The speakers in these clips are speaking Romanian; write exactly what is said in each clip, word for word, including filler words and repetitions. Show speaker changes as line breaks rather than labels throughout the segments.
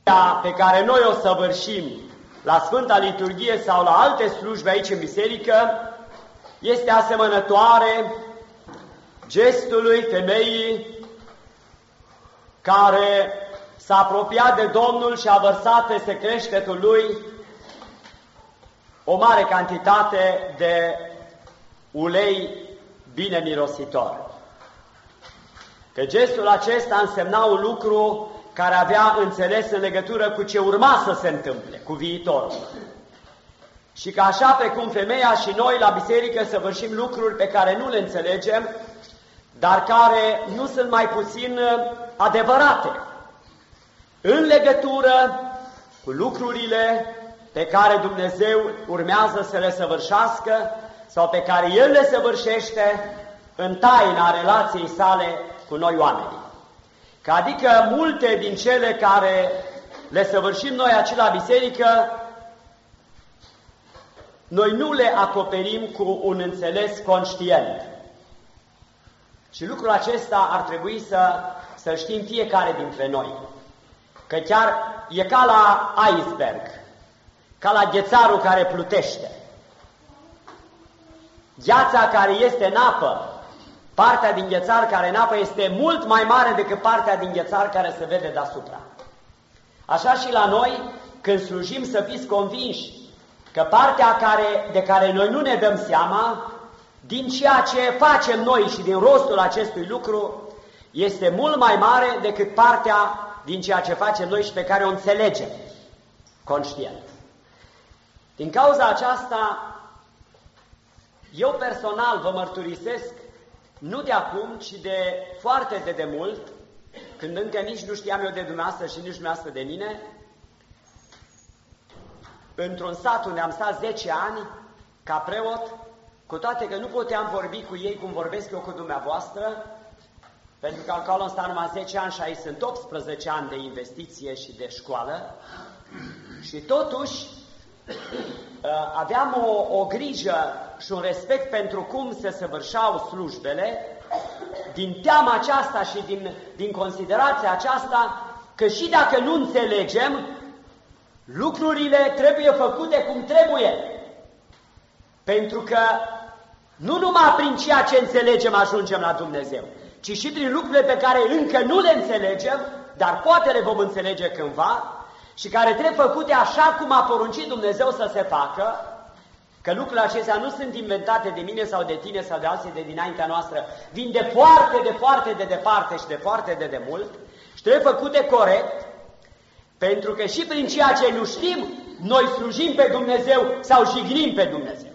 pe care noi o săvârșim la Sfânta Liturghie sau la alte slujbe aici în biserică este asemănătoare gestului femeii care s-a apropiat de Domnul și a vărsat peste creștetul lui o mare cantitate de ulei bine mirositor. Că gestul acesta însemna un lucru care avea înțeles în legătură cu ce urma să se întâmple, cu viitorul. Și că așa precum femeia și noi la biserică săvârșim lucruri pe care nu le înțelegem, dar care nu sunt mai puțin adevărate, în legătură cu lucrurile pe care Dumnezeu urmează să le săvârșească sau pe care El le săvârșește în taina relației sale cu noi oamenii. Că adică multe din cele care le săvârșim noi aici la biserică, noi nu le acoperim cu un înțeles conștient. Și lucrul acesta ar trebui să, să știm fiecare dintre noi. Că chiar e ca la iceberg, ca la ghețarul care plutește. Gheața care este în apă, partea din ghețar care în apă este mult mai mare decât partea din ghețar care se vede deasupra. Așa și la noi, când slujim, să fiți convinși că partea care, de care noi nu ne dăm seama, din ceea ce facem noi și din rostul acestui lucru, este mult mai mare decât partea din ceea ce facem noi și pe care o înțelegem conștient. Din cauza aceasta, eu personal vă mărturisesc, nu de acum, ci de foarte de demult, când încă nici nu știam eu de dumneavoastră și nici dumneavoastră de mine, într-un sat unde am stat zece ani, ca preot, cu toate că nu puteam vorbi cu ei cum vorbesc eu cu dumneavoastră, pentru că acolo am stat numai zece ani și aici sunt optsprezece ani de investiție și de școală, și totuși aveam o, o grijă și un respect pentru cum se săvârșeau slujbele, din teama aceasta și din, din considerația aceasta, că și dacă nu înțelegem, lucrurile trebuie făcute cum trebuie. Pentru că nu numai prin ceea ce înțelegem ajungem la Dumnezeu, ci și prin lucrurile pe care încă nu le înțelegem, dar poate le vom înțelege cândva, și care trebuie făcute așa cum a poruncit Dumnezeu să se facă, că lucrurile acestea nu sunt inventate de mine sau de tine sau de alții de dinaintea noastră, vin de foarte, de foarte de departe și de foarte de demult, și trebuie făcute corect, pentru că și prin ceea ce nu știm, noi slujim pe Dumnezeu sau jignim pe Dumnezeu.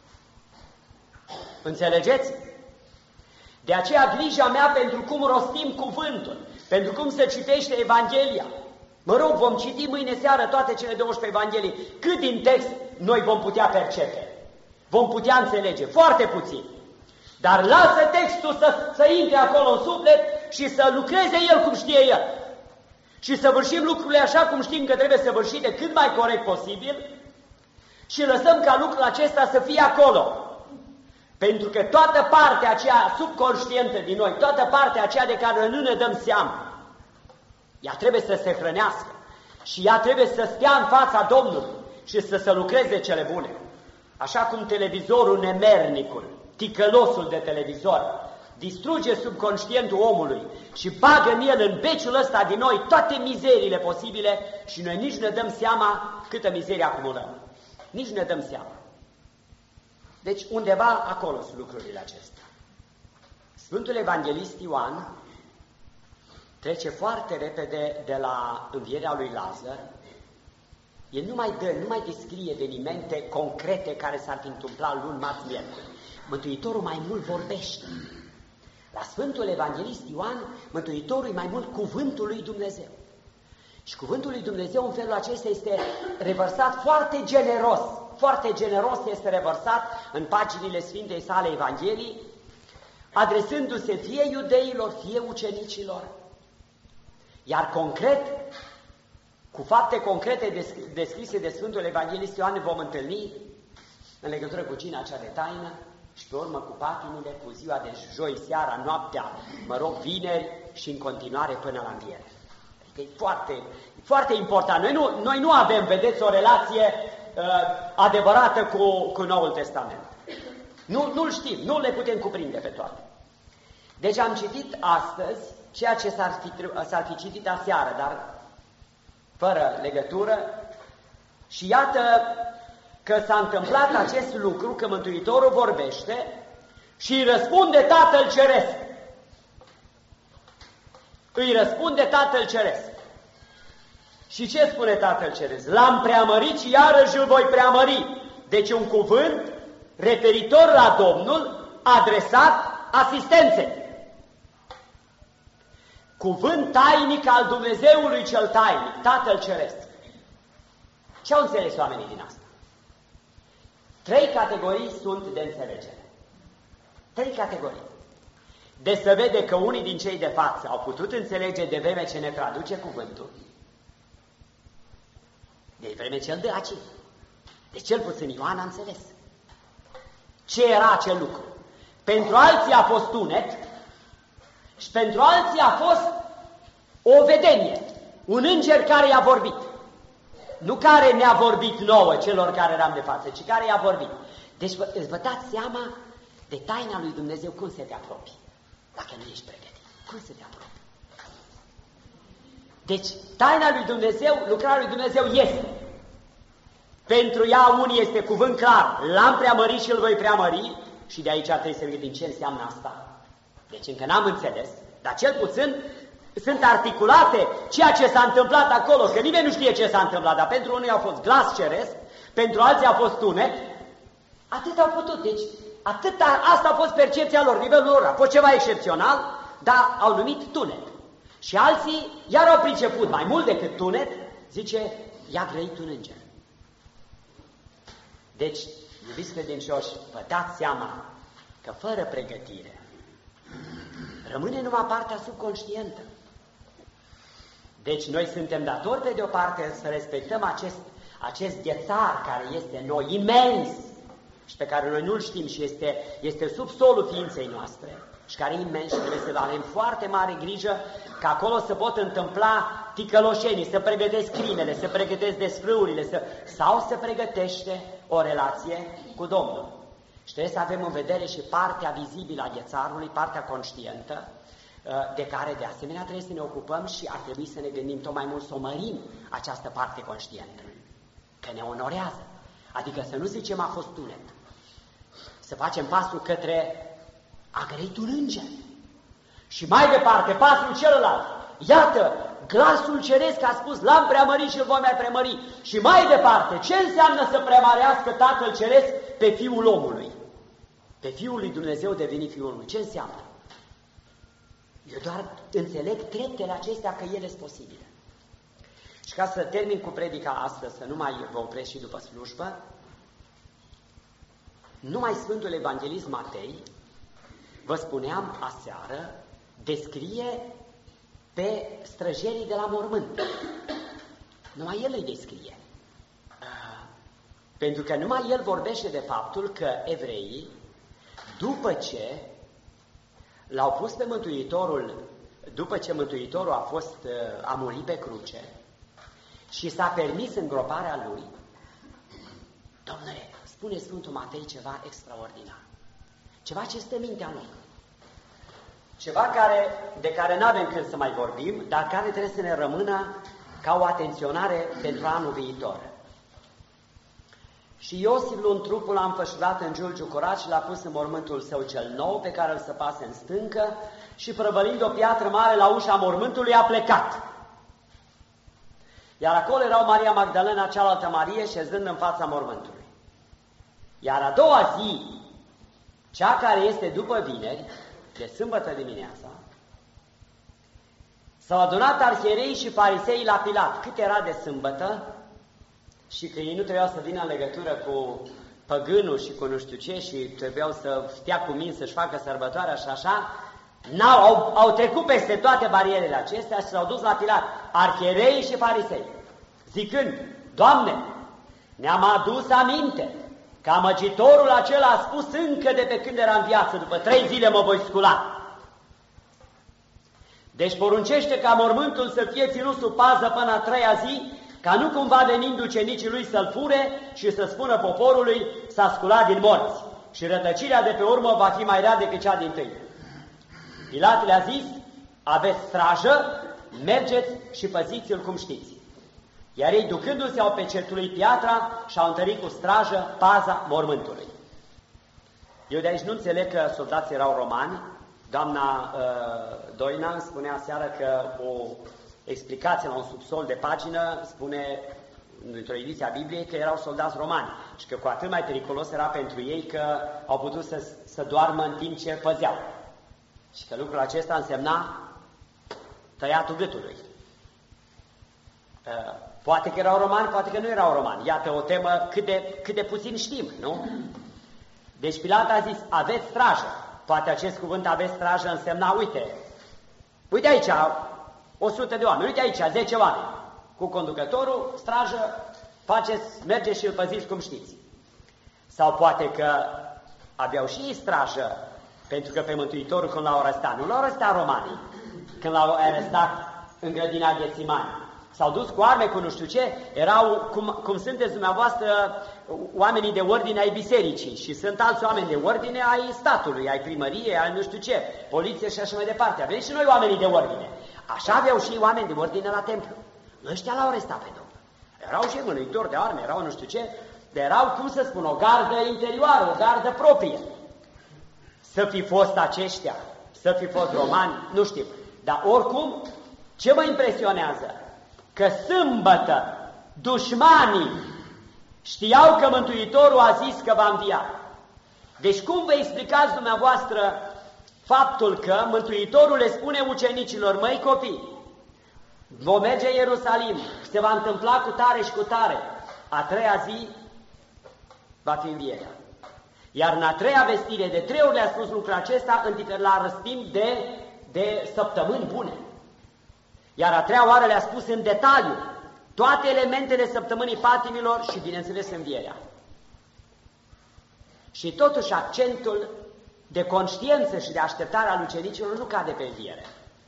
Înțelegeți? De aceea grija mea pentru cum rostim cuvântul, pentru cum se citește Evanghelia. Mă rog, vom citi mâine seară toate cele douăsprezece Evanghelii. Cât din text noi vom putea percepe? Vom putea înțelege? Foarte puțin. Dar lasă textul să, să intre acolo în suflet și să lucreze el cum știe el. Și să săvârșim lucrurile așa cum știm că trebuie săvârșite cât mai corect posibil și lăsăm ca lucrul acesta să fie acolo. Pentru că toată partea aceea subconștientă din noi, toată partea aceea de care nu ne dăm seama, ea trebuie să se hrănească și ea trebuie să stea în fața Domnului și să se lucreze cele bune. Așa cum televizorul nemernicul, ticălosul de televizor, distruge subconștientul omului și bagă în el, în beciul ăsta din noi, toate mizeriile posibile și noi nici ne dăm seama câtă mizerie acumulăm. Nici ne dăm seama. Deci undeva acolo sunt lucrurile acestea. Sfântul Evanghelist Ioan trece foarte repede de la învierea lui Lazar. El nu mai dă, nu mai descrie evenimente concrete care s-ar fi întâmplat luni, marți, miercuri. Mântuitorul mai mult vorbește. La Sfântul Evanghelist Ioan, Mântuitorul e mai mult cuvântul lui Dumnezeu. Și cuvântul lui Dumnezeu în felul acesta este revărsat foarte generos. Foarte generos este revărsat în paginile Sfintei sale Evangelii, adresându-se fie iudeilor, fie ucenicilor. Iar concret, cu fapte concrete descrise de Sfântul Evanghelist Ioan, ne vom întâlni în legătură cu cina cea de taină și pe urmă cu patimile, cu ziua de joi, seara, noaptea, mă rog, vineri și în continuare până la înviere. Adică e foarte, foarte important. Noi nu, noi nu avem, vedeți, o relație uh, adevărată cu, cu Noul Testament. Nu, nu-l știm, nu le putem cuprinde pe toate. Deci am citit astăzi ceea ce s-ar fi, s-ar fi citit aseară, dar fără legătură. Și iată că s-a întâmplat acest lucru, că Mântuitorul vorbește și îi răspunde Tatăl Ceresc. Îi răspunde Tatăl Ceresc. Și ce spune Tatăl Ceresc? L-am preamărit și iarăși îl voi preamări. Deci un cuvânt referitor la Domnul, adresat asistenței. Cuvânt tainic al Dumnezeului cel tainic, Tatăl Ceresc. Ce au înțeles oamenii din asta? Trei categorii sunt de înțelegere. Trei categorii. De se vede că unii din cei de față au putut înțelege de vreme ce ne traduce cuvântul, de vreme ce îl dă aici. Deci cel puțin Ioan a înțeles. Ce era acel lucru? Pentru alții a fost tunet și pentru alții a fost o vedenie, un înger care i-a vorbit. Nu care ne-a vorbit nouă, celor care eram de față, ci care i-a vorbit. Deci vă, vă dați seama de taina lui Dumnezeu, cum se te apropii, dacă nu ești pregătit. Cum se te apropii? Deci, taina lui Dumnezeu, lucrarea lui Dumnezeu este. Pentru ea unii este cuvânt clar, l-am preamărit și îl voi preamări, și de aici trebuie să gândim ce înseamnă asta. Deci încă n-am înțeles, dar cel puțin sunt articulate ceea ce s-a întâmplat acolo, că nimeni nu știe ce s-a întâmplat, dar pentru unii a fost glas ceresc, pentru alții a fost tunet, atât au putut, deci atât a, asta a fost percepția lor, nivelul lor, a fost ceva excepțional, dar au numit tunet. Și alții iar au priceput mai mult decât tunet, zice, i-a grăit un înger. Deci, iubiți credincioși, vă dați seama că fără pregătire rămâne numai partea subconștientă. Deci noi suntem datori pe de o parte să respectăm acest, acest ghețar care este în noi, imens, și pe care noi nu-l știm și este, este sub solul ființei noastre, și care e imens și trebuie să avem foarte mare grijă că acolo se pot întâmpla ticăloșenii, să pregătesc crimele, să pregătesc desfrâurile, să, sau să pregătește o relație cu Domnul. Și trebuie să avem în vedere și partea vizibilă a ghețarului, partea conștientă, de care de asemenea trebuie să ne ocupăm și ar trebui să ne gândim tot mai mult să o mărim această parte conștientă, că ne onorează. Adică să nu zicem a fost tunet, să facem pasul către a grăit un înger. Și mai departe, pasul celălalt, iată, glasul ceresc a spus, l-am preamărit și îl voi mai preamări. Și mai departe, ce înseamnă să preamărească Tatăl Ceresc pe Fiul omului? Pe Fiul lui Dumnezeu devenit Fiul omului. Ce înseamnă? Eu doar înțeleg treptele acestea că ele sunt posibile. Și ca să termin cu predica astăzi, să nu mai vă opresc și după slujbă, numai Sfântul Evanghelist Matei, vă spuneam aseară, descrie pe străjerii de la mormânt. Numai el îi descrie. Pentru că numai el vorbește de faptul că evreii, după ce l-au pus pe Mântuitorul, după ce Mântuitorul a fost, a murit pe cruce și s-a permis îngroparea lui, Domnule, spune Sfântul Matei ceva extraordinar. Ceva ce stă mintea lui. Ceva care, de care nu avem când să mai vorbim, dar care trebuie să ne rămână ca o atenționare pentru anul viitor. Și Iosif, luând trupul, l-a înfășurat în giulgiu curat și l-a pus în mormântul său cel nou, pe care îl săpase în stâncă, și prăvălind o piatră mare la ușa mormântului, a plecat. Iar acolo erau Maria Magdalena, cealaltă Marie, șezând în fața mormântului. Iar a doua zi, cea care este după vineri, de sâmbătă dimineața, s-au adunat arhierei și farisei la Pilat, cât era de sâmbătă, și că ei nu trebuiau să vină în legătură cu păgânul și cu nu știu ce, și trebuiau să stea cu mine să-și facă sărbătoarea și așa, n-au, au, au trecut peste toate barierele acestea și s-au dus la Pilat, arhierei și farisei, zicând, Doamne, ne-am adus aminte că amăgitorul acela a spus încă de pe când era în viață, după trei zile mă voi scula. Deci poruncește ca mormântul să fie ținut sub pază până a treia zi, ca nu cumva venind ucenicii lui să-l fure și să spună poporului s-a sculat din morți și rătăcirea de pe urmă va fi mai rea decât cea dintâi. Pilat le-a zis, aveți strajă, mergeți și păziți-l cum știți. Iar ei, ducându-se, au pecetuit piatra și au întărit cu strajă paza mormântului. Eu de aici nu înțeleg că soldații erau romani. Doamna uh, Doina îmi spunea seară că o explicație la un subsol de pagină spune, într-o ediție a Bibliei, că erau soldați romani și că cu atât mai periculos era pentru ei că au putut să, să doarmă în timp ce păzeau. Și că lucrul acesta însemna tăiatul gâtului. Uh, poate că erau romani, poate că nu erau romani. Iată o temă cât de, cât de puțin știm, nu? Deci Pilat a zis, aveți strajă. Poate acest cuvânt aveți strajă însemna, uite, uite aici, o sută de oameni, uite aici, zece oameni. Cu conducătorul, strajă, faceți, mergeți și îl păziți cum știți. Sau poate că aveau și ei strajă, pentru că pe Mântuitorul când l-au arestat, nu l-au arestat romanii, când l-au arestat în grădina Ghețimani. S-au dus cu arme, cu nu știu ce, erau, cum, cum sunteți dumneavoastră, oamenii de ordine ai bisericii și sunt alți oameni de ordine ai statului, ai primăriei, ai nu știu ce, poliție și așa mai departe. Avem și noi oamenii de ordine. Așa aveau și oameni de ordine la templu. Ăștia l-au arestat pe Domnul. Erau și mânuitori de arme, erau nu știu ce, dar erau, cum să spun, o gardă interioară, o gardă proprie. Să fi fost aceștia, să fi fost romani, nu știu. Dar oricum, ce mă impresionează? Că sâmbătă dușmanii știau că Mântuitorul a zis că va învia. Deci cum vă explicați dumneavoastră faptul că Mântuitorul le spune ucenicilor, măi copii, vom merge în Ierusalim, se va întâmpla cu tare și cu tare, a treia zi va fi învierea. Iar în a treia vestire, de trei ori le-a spus lucrul acesta, adică la răstimp de, de săptămâni bune. Iar a treia oară le-a spus în detaliu toate elementele săptămânii patimilor și, bineînțeles, învierea. Și totuși accentul de conștiință și de așteptare al ucenicilor nu cade pe înviere.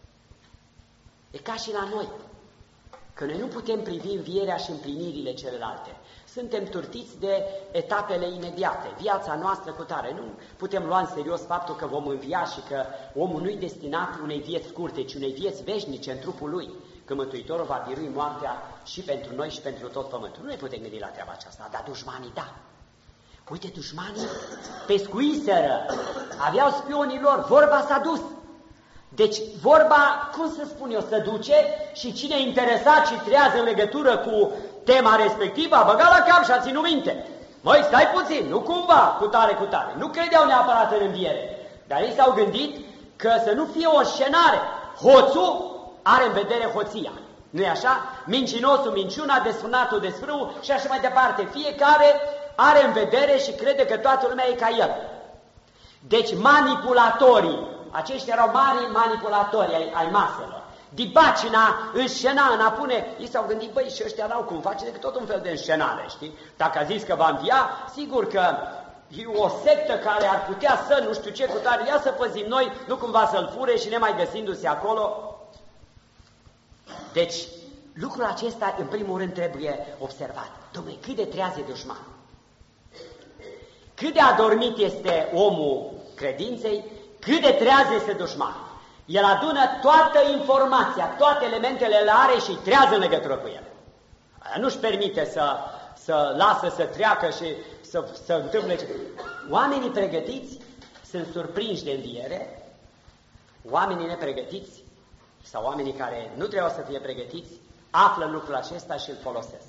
E ca și la noi, că noi nu putem privi învierea și împlinirile celelalte. Suntem turtiți de etapele imediate, viața noastră cu tare. Nu putem lua în serios faptul că vom învia și că omul nu-i destinat unei vieți scurte, ci unei vieți veșnice în trupul lui, că Mântuitorul va birui moartea și pentru noi și pentru tot pământul. Nu ne putem gândi la treaba aceasta, dar dușmanii da. Uite, dușmanii pescuiseră, aveau spionii lor, vorba s-a dus. Deci vorba, cum să spun eu, se duce și cine e interesat și trează în legătură cu tema respectivă a băgat la cap și a ținut minte. Măi, stai puțin, nu cumva cu tare, cu tare. Nu credeau neapărat în înviere, dar ei s-au gândit că să nu fie o scenare. Hoțul are în vedere hoția. Nu-i așa? Mincinosul minciuna, desfrânatul desfrâul și așa mai departe. Fiecare are în vedere și crede că toată lumea e ca el. Deci manipulatorii, aceștia erau mari manipulatori ai, ai maselor. Dibacina, înscena, în a pune, ei s-au gândit, băi, și ăștia n-au cum face decât tot un fel de înscenare, știi? Dacă a zis că va învia, sigur că e o sectă care ar putea să, nu știu ce, cu tare, ia să păzim noi, nu cumva să-l fure și nemai găsindu-se acolo. Deci, lucrul acesta, în primul rând, trebuie observat. Dom'le, cât de treaz e dușman. Cât de adormit este omul credinței, cât de treaz este dușman. El adună toată informația, toate elementele le are și trează în legătură cu el. Nu-și permite să, să lasă să treacă și să, să întâmple. Oamenii pregătiți sunt surprinși de înviere, oamenii nepregătiți sau oamenii care nu trebuiau să fie pregătiți, află lucrul acesta și îl folosesc.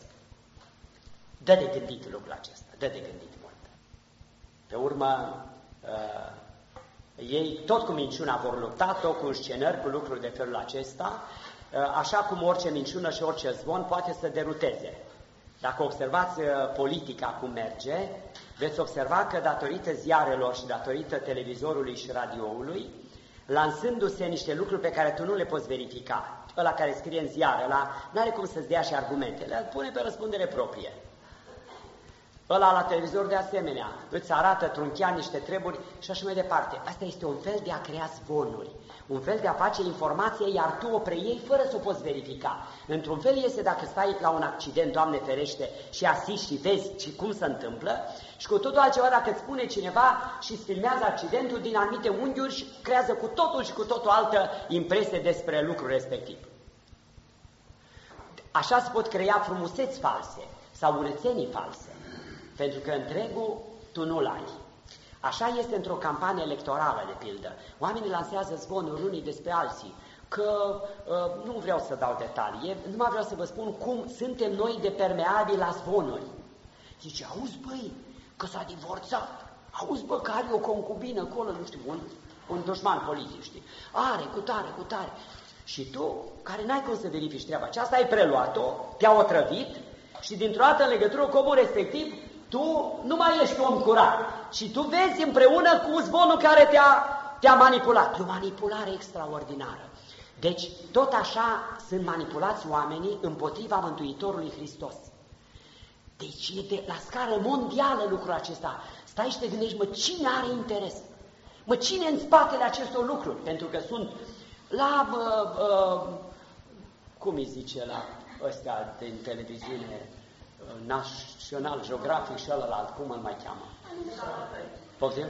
Dă de gândit lucrul acesta, dă de gândit mult. Pe urmă, uh, ei tot cu minciuna vor lupta, tot cu scenări, cu lucruri de felul acesta, uh, așa cum orice minciună și orice zvon poate să deruteze. Dacă observați uh, politica cum merge, veți observa că datorită ziarelor și datorită televizorului și radioului, lansându-se niște lucruri pe care tu nu le poți verifica. Ăla care scrie în ziar, ăla n-are cum să-ți dea și argumentele, îl pune pe răspundere proprie. ăla la televizor de asemenea, îți arată trunchiat niște treburi și așa mai departe. Asta este un fel de a crea zvonuri, un fel de a face informație, iar tu o preiei fără să o poți verifica. Într-un fel este dacă stai la un accident, Doamne ferește, și asisti și vezi și cum se întâmplă, și cu totul altceva dacă îți spune cineva și îți filmează accidentul din anumite unghiuri și creează cu totul și cu totul altă impresie despre lucrul respectiv. Așa se pot crea frumuseți false sau urățenii false. Pentru că întregul tu nu-l ai. Așa este într-o campanie electorală, de pildă. Oamenii lansează zvonuri unii despre alții, că uh, nu vreau să dau detalii, numai vreau să vă spun cum suntem noi de permeabili la zvonuri. Zice, auzi băi, că s-a divorțat, auzi bă, că are o concubină acolo, nu știu, un, un dușman politic, știi? Are, cu tare, cu tare. Și tu, care n-ai cum să verifici treaba aceasta, ai preluat-o, te-a otrăvit și dintr-o dată în legătură cu omul respectiv, tu nu mai ești om curat, și tu vezi împreună cu zvonul care te-a te-a manipulat. E o manipulare extraordinară. Deci, tot așa sunt manipulați oamenii împotriva Mântuitorului Hristos. Deci e de, la scară mondială lucrul acesta. Stai și te gândești, mă, cine are interes? Mă, cine în spatele acestor lucruri? Pentru că sunt la, bă, bă, cum îi zice, la ăstea din televiziune, National Geographic și ălălalt, cum îl mai cheamă? Poftim?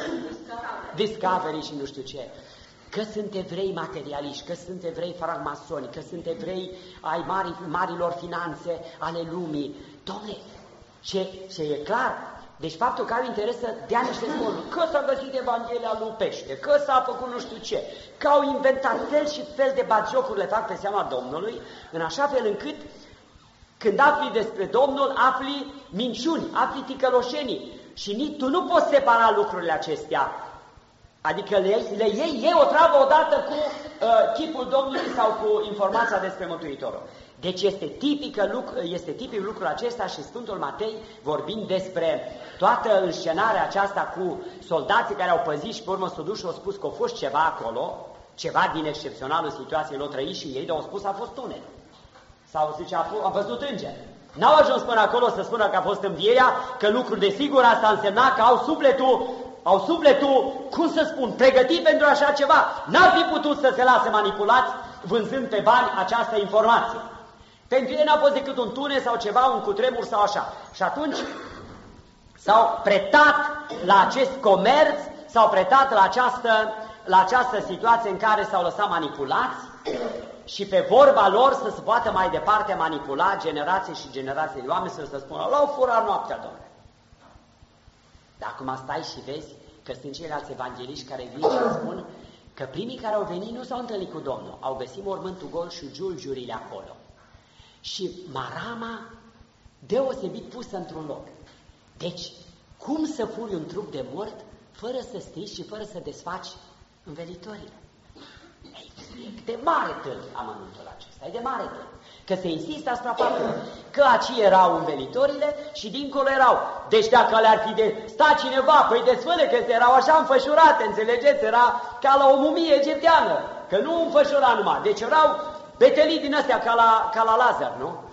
Discovery și nu știu ce. Că sunt evrei materialiști, că sunt evrei francmasoni, că sunt evrei ai mari, marilor finanțe ale lumii. Dom'le, ce, ce e clar? Deci faptul că au interes să dea niște zvonuri, că s-a găsit Evanghelia lui Pește, că s-a făcut nu știu ce, că au inventat fel și fel de batjocuri le fac pe seama Domnului, în așa fel încât când afli despre Domnul, afli minciuni, afli ticăloșenii și nici tu nu poți separa lucrurile acestea. Adică le, le iei, iei o travă odată cu uh, chipul Domnului sau cu informația despre Mântuitorul. Deci este, tipică lucru, este tipic lucrul acesta și Sfântul Matei, vorbind despre toată înscenarea aceasta cu soldații care au păzit și pe urmă s-au dus și au spus că a fost ceva acolo, ceva din excepțională situație, l-au trăit și ei, dar au spus a fost tunel. Sau zice, a, a văzut îngeri. N-au ajuns până acolo să spună că a fost învierea, că lucrul de sigur asta însemna că au sufletul, au sufletul, cum să spun, pregătit pentru așa ceva. N-ar fi putut să se lase manipulați vânzând pe bani această informație. Pentru ei n-a fost decât un tunel sau ceva, un cutremur sau așa. Și atunci s-au pretat la acest comerț, s-au pretat la această, la această situație în care s-au lăsat manipulați și pe vorba lor să se poată mai departe manipula generații și generații de oameni, să se spună, l-au furat noaptea, Doamne. Dar acum stai și vezi că sunt ceilalți evangeliști care vin și spun că primii care au venit nu s-au întâlnit cu Domnul, au găsit mormântul gol și giulgiurile acolo. Și marama deosebit pusă într-un loc. Deci, cum să furi un trup de mort fără să strici și fără să desfaci învelitorile? E de mare tâlc amănuntul acesta, e de mare tâlc. Că se insistă asupra faptului că aici erau învelitorile și dincolo erau. Deci dacă le-ar fi de sta cineva, păi desfăle că erau așa înfășurate, înțelegeți? Era ca la o mumie egipteană, că nu înfășura numai. Deci erau betelii din astea ca la, ca la Lazar, nu?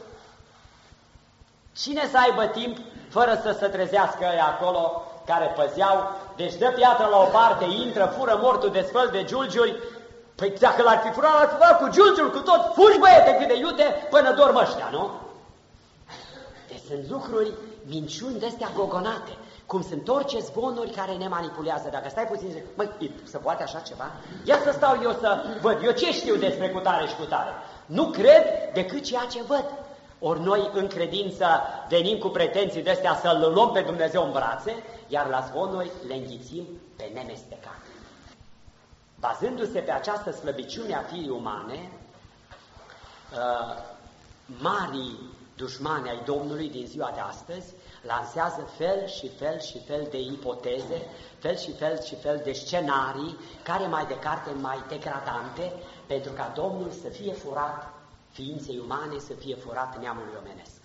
Cine să aibă timp fără să se trezească ăia acolo care păzeau? Deci dă piatră la o parte, intră, fură mortul, desfăl de giulgiuri. Păi dacă l-ar fi furat, l-ar fi furat cu giulgiuri, cu tot, fugi băiete cât de iute până dorm ăștia, nu? Deci sunt lucruri, minciuni de-astea gogonate, cum sunt orice zvonuri care ne manipulează. Dacă stai puțin, zic, măi, se poate așa ceva? Ia să stau eu să văd, eu ce știu despre cutare și cutare? Nu cred decât ceea ce văd. Ori noi în credință venim cu pretenții de-astea să-L luăm pe Dumnezeu în brațe, iar la zvonuri le înghițim pe nemestecat. Bazându-se pe această slăbiciune a firii umane, uh, marii dușmani ai Domnului din ziua de astăzi lansează fel și fel și fel de ipoteze, fel și fel și fel de scenarii, care mai departe mai degradante, pentru ca Domnul să fie furat ființei umane, să fie furat neamului omenesc.